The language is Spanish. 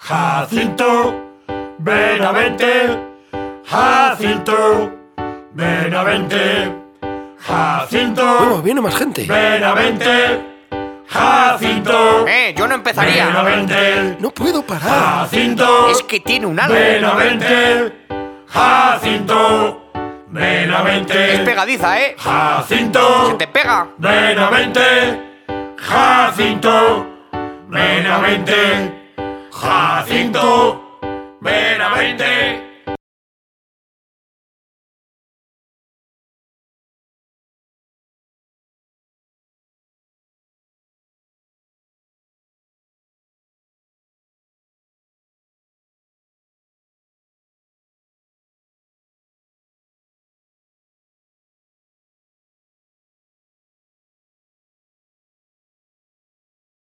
Jacinto Benavente, Jacinto Benavente, Jacinto. Bueno, viene más gente. Benavente, Jacinto. Yo no empezaría. Benavente, No puedo parar. Jacinto. Es que tiene un halo. Benavente, Jacinto Benavente. Es pegadiza, ¿eh? Jacinto. Se te pega. Benavente, Jacinto Benavente, Jacinto Benavente.